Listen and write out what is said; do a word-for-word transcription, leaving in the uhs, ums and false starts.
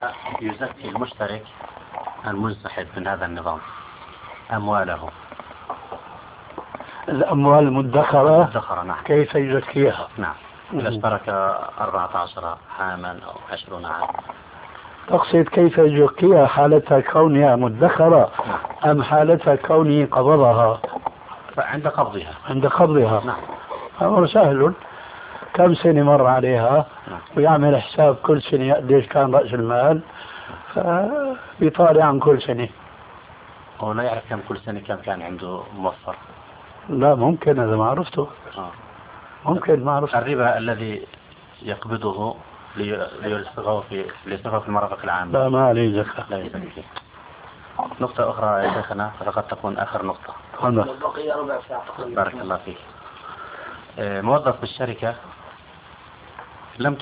يزكي المشترك المنسحب من هذا النظام أمواله؟ الأموال المدخرة مدخرة، نعم. كيف يزكيها؟ نعم. إذا اشترك أربعة عشر عاما أو عشرون عاما. تقصد كيف يزكيها حالتها كونها مدخرة أم حالتها كونه قبضها؟ عند قبضها. عند قبضها. نعم. أمر سهل، كم سنة مر عليها. نعم. ويعمل حساب كل سنة قديش كان رأس المال، فبيطالع عن كل سنة. هو لا يعرف كم كل سنة كم كان عنده موفر؟ لا ممكن، هذا ما عرفته. آه. ممكن ما عرفته. الربا الذي يقبضه ليصرفه في ليصرفه في المرافق العامة لا ما عليه زكاة. لا يزكي. نقطة أخرى يا شيخنا فقد تكون آخر نقطة. بارك الله فيك. موظف بالشركة لم